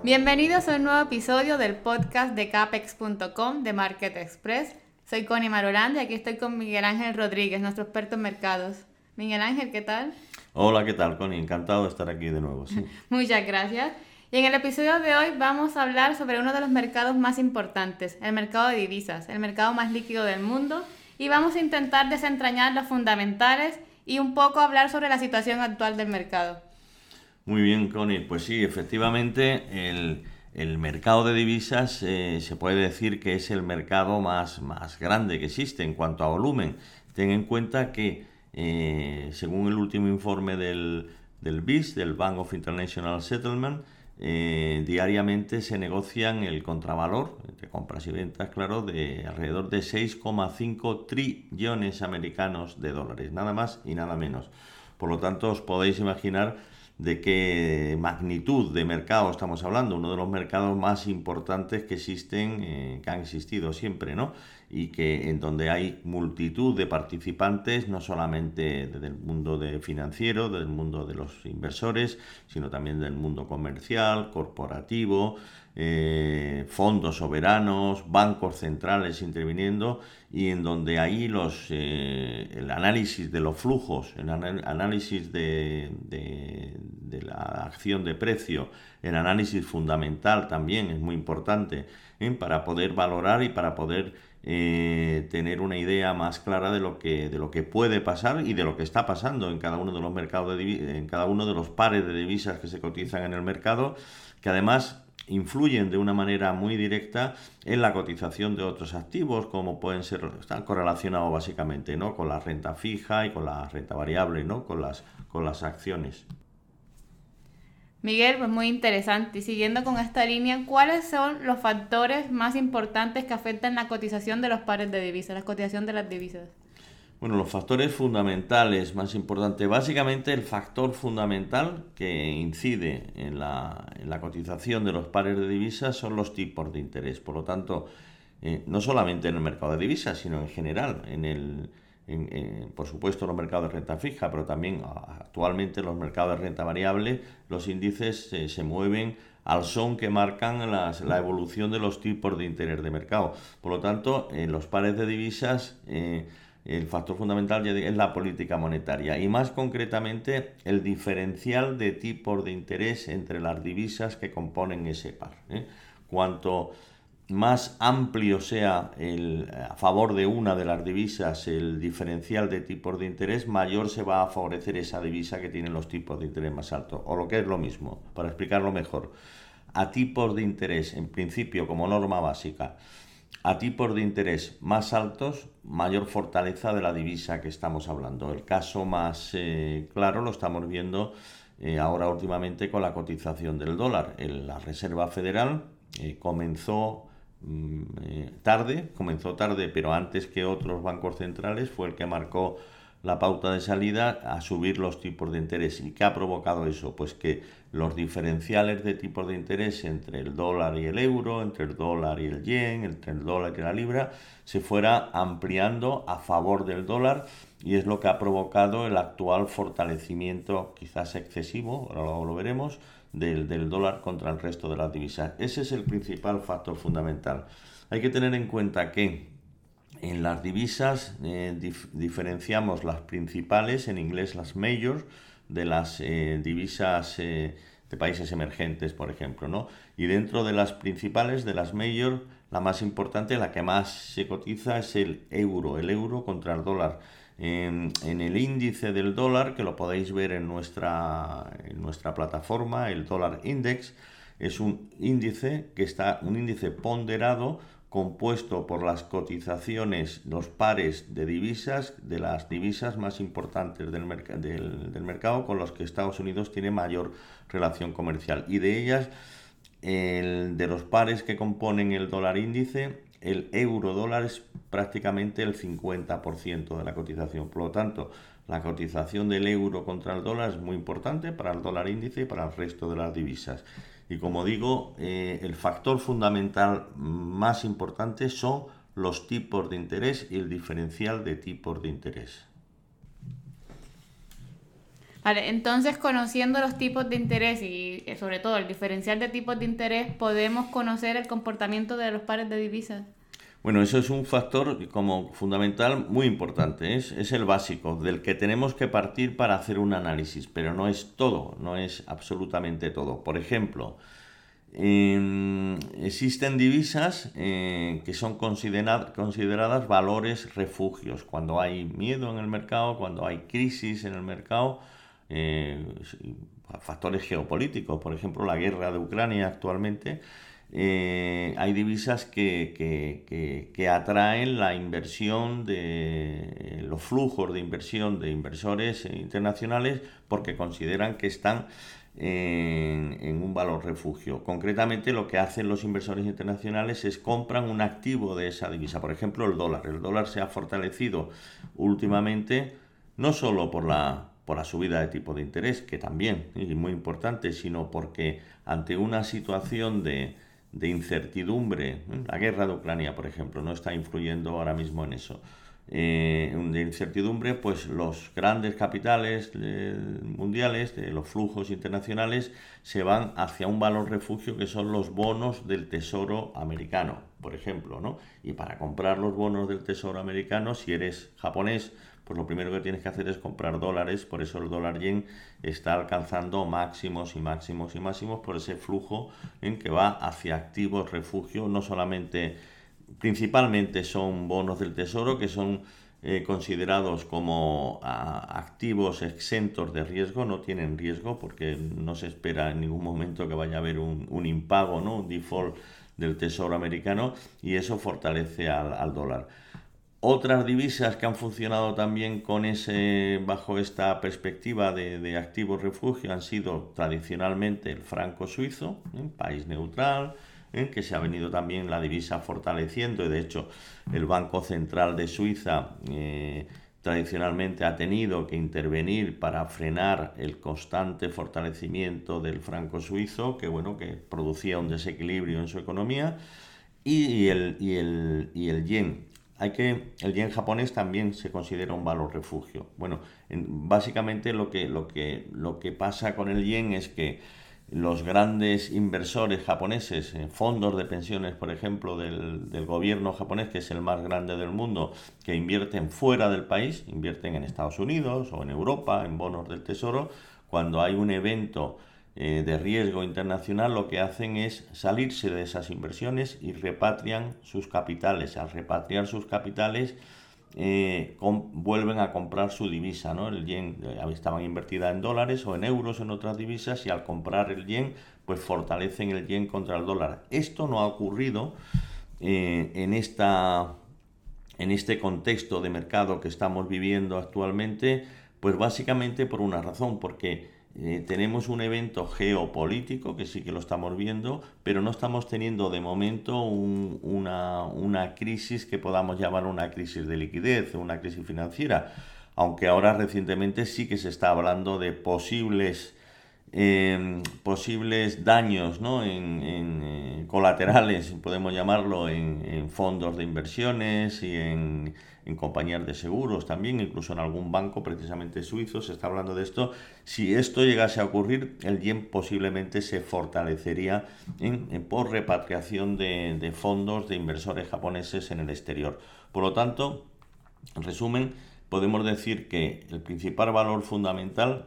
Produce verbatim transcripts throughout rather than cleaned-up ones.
Bienvenidos a un nuevo episodio del podcast de capex punto com de Market Express. Soy Connie Marorán y aquí estoy con Miguel Ángel Rodríguez, nuestro experto en mercados. Miguel Ángel, ¿qué tal? Hola, ¿qué tal, Connie? Encantado de estar aquí de nuevo. Sí. Muchas gracias. Y en el episodio de hoy vamos a hablar sobre uno de los mercados más importantes, el mercado de divisas, el mercado más líquido del mundo, y vamos a intentar desentrañar los fundamentales y un poco hablar sobre la situación actual del mercado. Muy bien, Connie. Pues sí, efectivamente, el, el mercado de divisas eh, se puede decir que es el mercado más, más grande que existe en cuanto a volumen. Ten en cuenta que, eh, según el último informe del, del B I S, del Bank of International Settlement, eh, diariamente se negocian el contravalor, entre compras y ventas, claro, de alrededor de seis coma cinco trillones americanos de dólares, nada más y nada menos. Por lo tanto, os podéis imaginar de qué magnitud de mercado estamos hablando, uno de los mercados más importantes que existen, eh, que han existido siempre, ¿no? Y que en donde hay multitud de participantes, no solamente del mundo de financiero, del mundo de los inversores, sino también del mundo comercial, corporativo, eh, fondos soberanos, bancos centrales interviniendo, y en donde ahí los eh, el análisis de los flujos, el anal- análisis de, de, de la acción de precio, el análisis fundamental también es muy importante, ¿eh? Para poder valorar y para poder eh, tener una idea más clara de lo que de lo que puede pasar y de lo que está pasando en cada uno de los mercados de divi- en cada uno de los pares de divisas que se cotizan en el mercado, que además influyen de una manera muy directa en la cotización de otros activos, como pueden ser, están correlacionados básicamente, ¿no?, con la renta fija y con la renta variable, ¿no?, con las, con las acciones. Miguel, pues muy interesante. Y siguiendo con esta línea, ¿cuáles son los factores más importantes que afectan la cotización de los pares de divisas, la cotización de las divisas? Bueno, los factores fundamentales más importantes, básicamente el factor fundamental que incide en la, en la cotización de los pares de divisas son los tipos de interés. Por lo tanto, eh, no solamente en el mercado de divisas, sino en general, en el, en, en, por supuesto, en los mercados de renta fija, pero también actualmente en los mercados de renta variable, los índices eh, se mueven al son que marcan las, la evolución de los tipos de interés de mercado. Por lo tanto, en los pares de divisas, eh, el factor fundamental es la política monetaria y más concretamente el diferencial de tipos de interés entre las divisas que componen ese par, ¿eh? Cuanto más amplio sea el, a favor de una de las divisas el diferencial de tipos de interés, mayor se va a favorecer esa divisa que tiene los tipos de interés más altos. O lo que es lo mismo, para explicarlo mejor, a tipos de interés, en principio como norma básica, a tipos de interés más altos, mayor fortaleza de la divisa que estamos hablando. El caso más eh, claro lo estamos viendo eh, ahora últimamente con la cotización del dólar. El, la Reserva Federal eh, comenzó mm, eh, tarde, comenzó tarde, pero antes que otros bancos centrales, fue el que marcó la pauta de salida a subir los tipos de interés. ¿Y qué ha provocado eso? Pues que los diferenciales de tipos de interés entre el dólar y el euro, entre el dólar y el yen, entre el dólar y la libra, se fuera ampliando a favor del dólar, y es lo que ha provocado el actual fortalecimiento, quizás excesivo, ahora lo veremos, del, del dólar contra el resto de las divisas. Ese es el principal factor fundamental. Hay que tener en cuenta que en las divisas eh, dif- diferenciamos las principales, en inglés las majors, de las eh, divisas eh, de países emergentes, por ejemplo, ¿no? Y dentro de las principales, de las majors, la más importante, la que más se cotiza es el euro, el euro contra el dólar. En, en el índice del dólar, que lo podéis ver en nuestra, en nuestra plataforma, el Dollar Index, es un índice que está, un índice ponderado, compuesto por las cotizaciones, los pares de divisas, de las divisas más importantes del, merc- del, del mercado, con los que Estados Unidos tiene mayor relación comercial. Y de ellas, el, de los pares que componen el dólar índice, el euro dólar es prácticamente el cincuenta por ciento de la cotización. Por lo tanto, la cotización del euro contra el dólar es muy importante para el dólar índice y para el resto de las divisas. Y como digo, eh, el factor fundamental más importante son los tipos de interés y el diferencial de tipos de interés. Vale, entonces conociendo los tipos de interés y eh, sobre todo el diferencial de tipos de interés, podemos conocer el comportamiento de los pares de divisas. Bueno, eso es un factor como fundamental muy importante, es, es el básico, del que tenemos que partir para hacer un análisis, pero no es todo, no es absolutamente todo. Por ejemplo, eh, existen divisas eh, que son considera- consideradas valores refugios. Cuando hay miedo en el mercado, cuando hay crisis en el mercado, eh, factores geopolíticos, por ejemplo, la guerra de Ucrania actualmente, eh, hay divisas que, que, que, que atraen la inversión de los flujos de inversión de inversores internacionales porque consideran que están en, en un valor refugio. Concretamente, lo que hacen los inversores internacionales es compran un activo de esa divisa, por ejemplo el dólar. El dólar se ha fortalecido últimamente no solo por la, por la subida de tipo de interés, que también es muy importante, sino porque ante una situación de, de incertidumbre, la guerra de Ucrania, por ejemplo, no está influyendo ahora mismo en eso, eh, de incertidumbre, pues los grandes capitales eh, mundiales, de los flujos internacionales, se van hacia un valor refugio que son los bonos del Tesoro americano, por ejemplo, ¿no? Y para comprar los bonos del Tesoro americano, si eres japonés, pues lo primero que tienes que hacer es comprar dólares, por eso el dólar yen está alcanzando máximos y máximos y máximos por ese flujo en que va hacia activos refugio, no solamente, principalmente son bonos del tesoro que son eh, considerados como a, activos exentos de riesgo, no tienen riesgo porque no se espera en ningún momento que vaya a haber un, un impago, ¿no? Un default del tesoro americano y eso fortalece al, al dólar. Otras divisas que han funcionado también con ese, bajo esta perspectiva de, de activos refugio han sido tradicionalmente el franco suizo, ¿eh? País neutral, ¿eh? Que se ha venido también la divisa fortaleciendo y de hecho el Banco Central de Suiza eh, tradicionalmente ha tenido que intervenir para frenar el constante fortalecimiento del franco suizo, que bueno, que producía un desequilibrio en su economía, y el, y el, y el yen. Hay que, el yen japonés también se considera un valor refugio. Bueno, en, básicamente lo que, lo, que, lo que pasa con el yen es que los grandes inversores japoneses, fondos de pensiones, por ejemplo, del, del gobierno japonés, que es el más grande del mundo, que invierten fuera del país, invierten en Estados Unidos o en Europa, en bonos del tesoro, cuando hay un evento eh, de riesgo internacional, lo que hacen es salirse de esas inversiones y repatrian sus capitales. Al repatriar sus capitales, eh, com, vuelven a comprar su divisa, ¿no? El yen eh, estaban invertidas en dólares o en euros en otras divisas y al comprar el yen, pues fortalecen el yen contra el dólar. Esto no ha ocurrido eh, en esta en este contexto de mercado que estamos viviendo actualmente, pues básicamente por una razón, porque eh, tenemos un evento geopolítico que sí que lo estamos viendo, pero no estamos teniendo de momento un, una, una crisis que podamos llamar una crisis de liquidez o una crisis financiera, aunque ahora recientemente sí que se está hablando de posibles eh, posibles daños, ¿no? en, en eh, colaterales, podemos llamarlo, en, en fondos de inversiones y en, en compañías de seguros también, incluso en algún banco precisamente suizo se está hablando de esto. Si esto llegase a ocurrir, el yen posiblemente se fortalecería en, en, por repatriación de, de fondos de inversores japoneses en el exterior. Por lo tanto, en resumen, podemos decir que el principal valor fundamental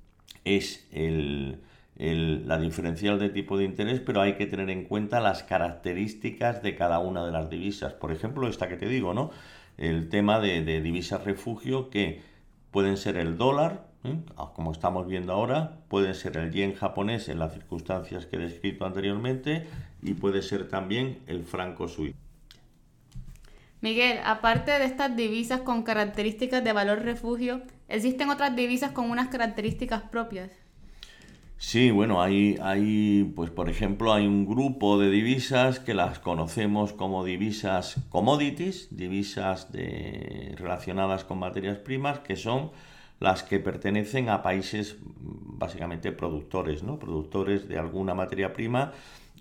es el, el, la diferencial de tipo de interés, pero hay que tener en cuenta las características de cada una de las divisas. Por ejemplo, esta que te digo, ¿no? El tema de, de divisas refugio, que pueden ser el dólar, ¿eh? Como estamos viendo ahora, puede ser el yen japonés en las circunstancias que he descrito anteriormente, y puede ser también el franco suizo. Miguel, aparte de estas divisas con características de valor refugio, ¿existen otras divisas con unas características propias? Sí, bueno, hay, hay, pues por ejemplo, hay un grupo de divisas que las conocemos como divisas commodities, divisas de, relacionadas con materias primas, que son las que pertenecen a países básicamente productores, ¿no? Productores de alguna materia prima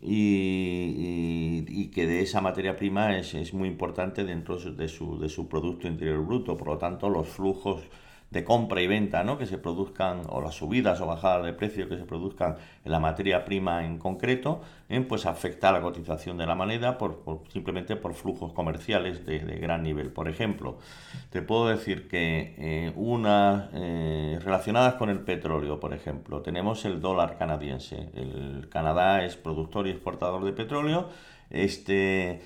y, y, y que de esa materia prima es, es muy importante dentro de su, de su Producto Interior Bruto. Por lo tanto, los flujos de compra y venta, ¿no?, que se produzcan, o las subidas o bajadas de precio que se produzcan en la materia prima en concreto, ¿eh? Pues afecta a la cotización de la moneda por, por, simplemente por flujos comerciales de, de gran nivel. Por ejemplo, te puedo decir que eh, unas eh, relacionadas con el petróleo, por ejemplo, tenemos el dólar canadiense. El Canadá es productor y exportador de petróleo. Este...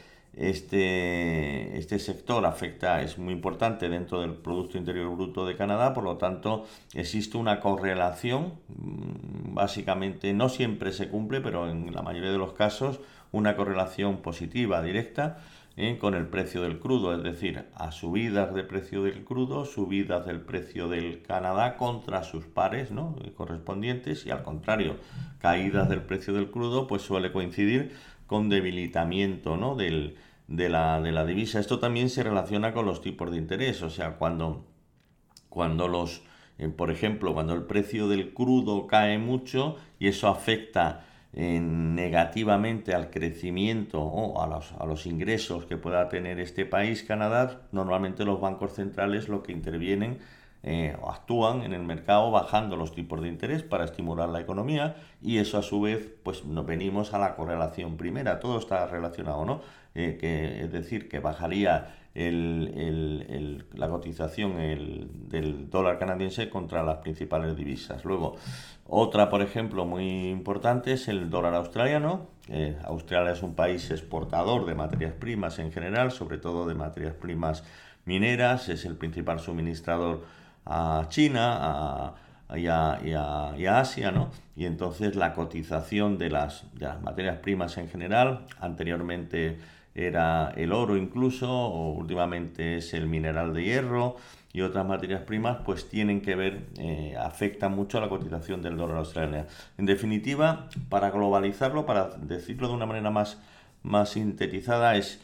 Este, este sector afecta, es muy importante dentro del Producto Interior Bruto de Canadá, por lo tanto existe una correlación, básicamente no siempre se cumple, pero en la mayoría de los casos una correlación positiva, directa, ¿eh? con el precio del crudo, es decir, a subidas del precio del crudo, subidas del precio del Canadá contra sus pares, ¿no?, correspondientes, y al contrario, caídas del precio del crudo, pues suele coincidir con debilitamiento, ¿no?, del, de, la, de la divisa. Esto también se relaciona con los tipos de interés, o sea, cuando, cuando los, eh, por ejemplo, cuando el precio del crudo cae mucho y eso afecta eh, negativamente al crecimiento o a los, a los ingresos que pueda tener este país, Canadá, normalmente los bancos centrales lo que intervienen Eh, actúan en el mercado bajando los tipos de interés para estimular la economía, y eso a su vez, pues nos venimos a la correlación primera, todo está relacionado, ¿no? Eh, que, es decir, que bajaría el, el, el, la cotización el, del dólar canadiense contra las principales divisas. Luego, otra, por ejemplo, muy importante es el dólar australiano. Eh, Australia es un país exportador de materias primas en general, sobre todo de materias primas mineras, es el principal suministrador a China a, y, a, y, a, y a Asia, ¿no? Y entonces la cotización de las, de las materias primas en general, anteriormente era el oro incluso, o últimamente es el mineral de hierro y otras materias primas, pues tienen que ver, eh, afectan mucho a la cotización del dólar australiano. En definitiva, para globalizarlo, para decirlo de una manera más, más sintetizada, es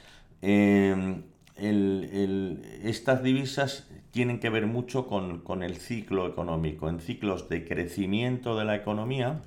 eh, el, el, estas divisas tienen que ver mucho con, con el ciclo económico. En ciclos de crecimiento de la economía,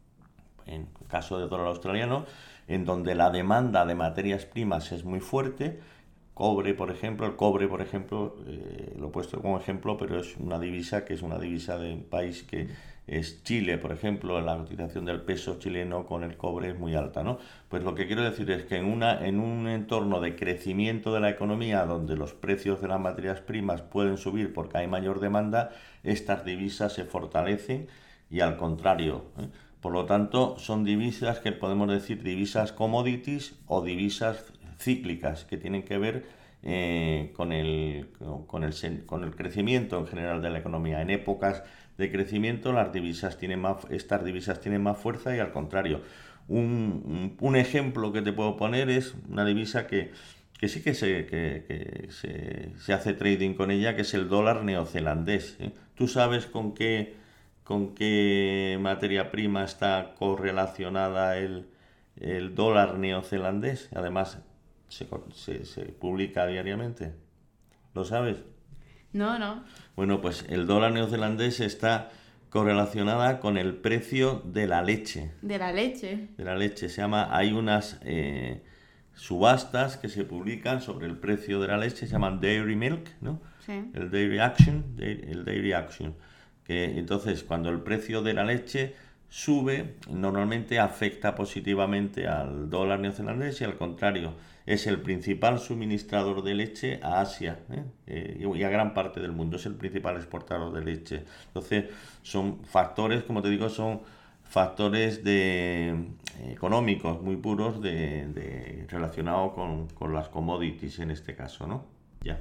en el caso del dólar australiano, en donde la demanda de materias primas es muy fuerte, cobre, por ejemplo, el cobre, por ejemplo, eh, lo he puesto como ejemplo, pero es una divisa que es una divisa de un país que es Chile, por ejemplo, la cotización del peso chileno con el cobre es muy alta, ¿no? Pues lo que quiero decir es que en, una, en un entorno de crecimiento de la economía donde los precios de las materias primas pueden subir porque hay mayor demanda, estas divisas se fortalecen y al contrario, ¿eh? Por lo tanto, son divisas que podemos decir divisas commodities o divisas cíclicas que tienen que ver eh, con, el, con, el, con el crecimiento en general de la economía. En épocas de crecimiento las divisas tienen más, estas divisas tienen más fuerza y al contrario. Un, un, un ejemplo que te puedo poner es una divisa que, que sí que, se, que, que se, se hace trading con ella, que es el dólar neozelandés, ¿eh? ¿Tú sabes con qué, con qué materia prima está correlacionada el, el dólar neozelandés? Además, se, se, se publica diariamente. ¿Lo sabes? No, no. Bueno, pues el dólar neozelandés está correlacionada con el precio de la leche. De la leche. De la leche. Se llama, hay unas eh, subastas que se publican sobre el precio de la leche, se llaman Dairy Milk, ¿no? Sí. El Dairy Action, el Dairy Action. Que entonces, cuando el precio de la leche sube, normalmente afecta positivamente al dólar neozelandés y al contrario, es el principal suministrador de leche a Asia, ¿eh? Eh, y a gran parte del mundo, es el principal exportador de leche. Entonces, son factores, como te digo, son factores de, eh, económicos muy puros de, de, relacionados con, con las commodities en este caso, ¿no? Ya.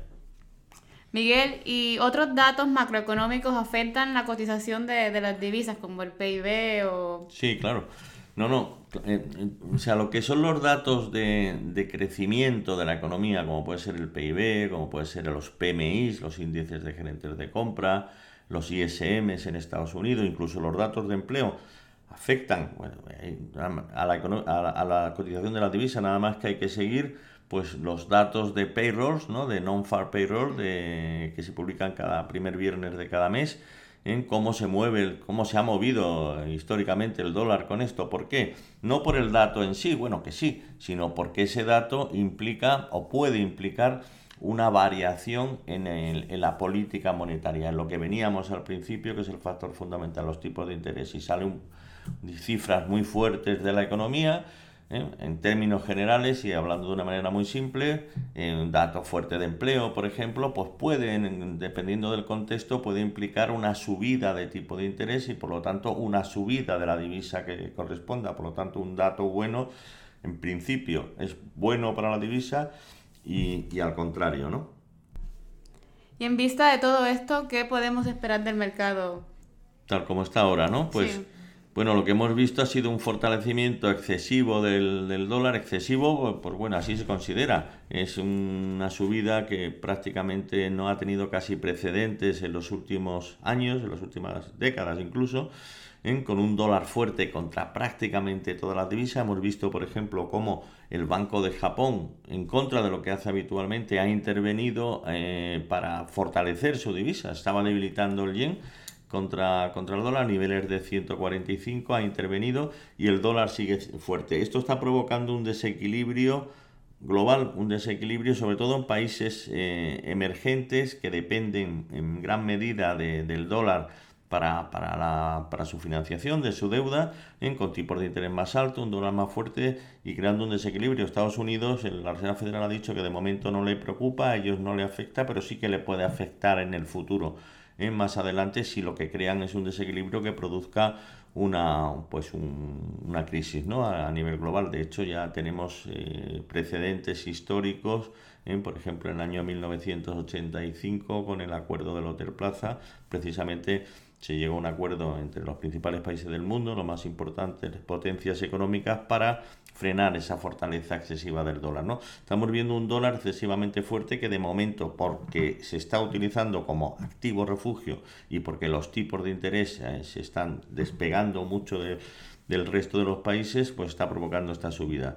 Miguel, ¿y otros datos macroeconómicos afectan la cotización de, de las divisas, como el P I B o...? Sí, claro. No, no. Eh, eh, o sea, lo que son los datos de, de crecimiento de la economía, como puede ser el P I B, como puede ser los P M Is, los índices de gerentes de compra, los I S Ms en Estados Unidos, incluso los datos de empleo, afectan bueno, a, la, a, la, a la cotización de la divisa. Nada más que hay que seguir pues los datos de payrolls, ¿no? De non-farm payroll, de, que se publican cada primer viernes de cada mes, en cómo se mueve, cómo se ha movido históricamente el dólar con esto. ¿Por qué? No por el dato en sí, bueno que sí, sino porque ese dato implica o puede implicar una variación en, el, en la política monetaria, en lo que veníamos al principio, que es el factor fundamental, los tipos de interés. Y salen cifras muy fuertes de la economía, ¿eh? En términos generales y hablando de una manera muy simple, eh, datos fuertes de empleo, por ejemplo, pues pueden, dependiendo del contexto, puede implicar una subida de tipo de interés y por lo tanto una subida de la divisa que corresponda. Por lo tanto, un dato bueno, en principio, es bueno para la divisa y, y al contrario, ¿no? Y en vista de todo esto, ¿qué podemos esperar del mercado? Tal como está ahora, ¿no? Pues... Sí. Bueno, lo que hemos visto ha sido un fortalecimiento excesivo del, del dólar, excesivo, pues bueno, así se considera. Es una subida que prácticamente no ha tenido casi precedentes en los últimos años, en las últimas décadas incluso, ¿eh? Con un dólar fuerte contra prácticamente todas las divisas. Hemos visto, por ejemplo, cómo el Banco de Japón, en contra de lo que hace habitualmente, ha intervenido eh, para fortalecer su divisa. Estaba debilitando el yen Contra, contra el dólar, a niveles de ciento cuarenta y cinco, ha intervenido y el dólar sigue fuerte. Esto está provocando un desequilibrio global, un desequilibrio sobre todo en países eh, emergentes que dependen en gran medida de, del dólar para, para, la, para su financiación de su deuda, ¿eh? Con tipos de interés más altos, un dólar más fuerte y creando un desequilibrio. Estados Unidos, la Reserva Federal ha dicho que de momento no le preocupa, a ellos no le afecta, pero sí que le puede afectar en el futuro. Eh, más adelante si lo que crean es un desequilibrio que produzca una pues un, una crisis, ¿no? a, a nivel global. De hecho ya tenemos eh, precedentes históricos, eh, por ejemplo en el año mil novecientos ochenta y cinco con el acuerdo del Hotel Plaza, precisamente se llegó a un acuerdo entre los principales países del mundo, los más importantes potencias económicas, para frenar esa fortaleza excesiva del dólar, ¿no? Estamos viendo un dólar excesivamente fuerte que de momento, porque se está utilizando como activo refugio y porque los tipos de interés eh, se están despegando mucho de, del resto de los países, pues está provocando esta subida.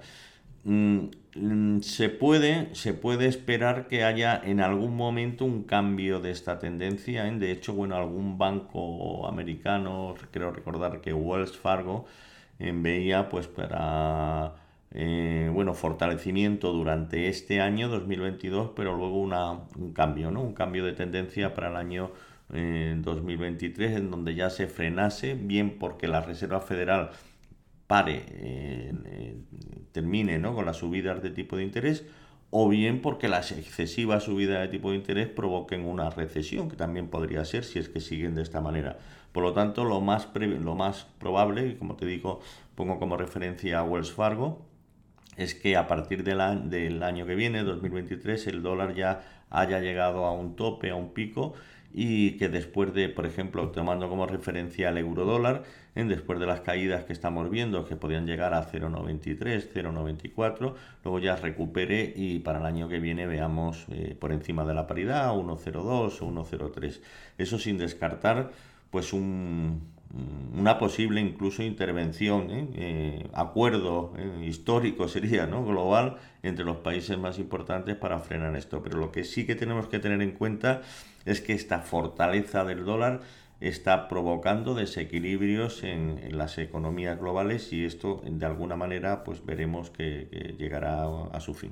Mm, se puede, se puede esperar que haya en algún momento un cambio de esta tendencia, ¿eh? De hecho, bueno, algún banco americano, creo recordar que Wells Fargo, eh, veía pues para eh, bueno, fortalecimiento durante este año dos mil veintidós, pero luego una, un cambio, ¿no? Un cambio de tendencia para el año eh, dos mil veintitrés, en donde ya se frenase, bien porque la Reserva Federal pare, eh, eh, termine, ¿no? con las subidas de tipo de interés, o bien porque las excesivas subidas de tipo de interés provoquen una recesión, que también podría ser si es que siguen de esta manera. Por lo tanto, lo más, pre- lo más probable, y como te digo, pongo como referencia a Wells Fargo, es que a partir de la, del año que viene, dos mil veintitrés, el dólar ya haya llegado a un tope, a un pico, y que después de, por ejemplo, tomando como referencia el euro-dólar, ¿eh? después de las caídas que estamos viendo, que podían llegar a cero coma noventa y tres, cero coma noventa y cuatro, luego ya recupere y para el año que viene veamos eh, por encima de la paridad, uno coma cero dos o uno coma cero tres. Eso sin descartar pues un... una posible incluso intervención, ¿eh? Eh, acuerdo eh, histórico sería, ¿no? global entre los países más importantes para frenar esto. Pero lo que sí que tenemos que tener en cuenta es que esta fortaleza del dólar está provocando desequilibrios en, en las economías globales y esto de alguna manera pues veremos que, que llegará a, a su fin.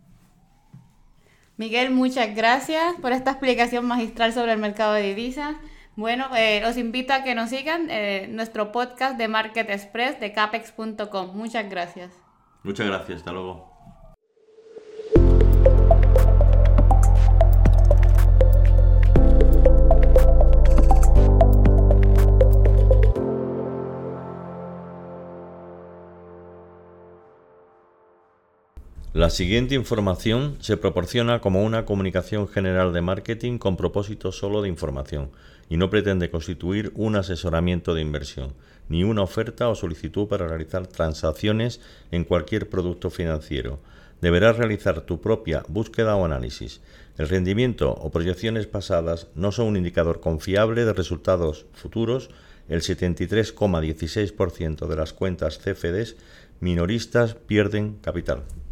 Miguel, muchas gracias por esta explicación magistral sobre el mercado de divisas. Bueno, eh, os invito a que nos sigan eh, nuestro podcast de Market Express de capex punto com. Muchas gracias. Muchas gracias, hasta luego. La siguiente información se proporciona como una comunicación general de marketing con propósito solo de información y no pretende constituir un asesoramiento de inversión, ni una oferta o solicitud para realizar transacciones en cualquier producto financiero. Deberás realizar tu propia búsqueda o análisis. El rendimiento o proyecciones pasadas no son un indicador confiable de resultados futuros. El setenta y tres coma dieciséis por ciento de las cuentas C F Ds minoristas pierden capital.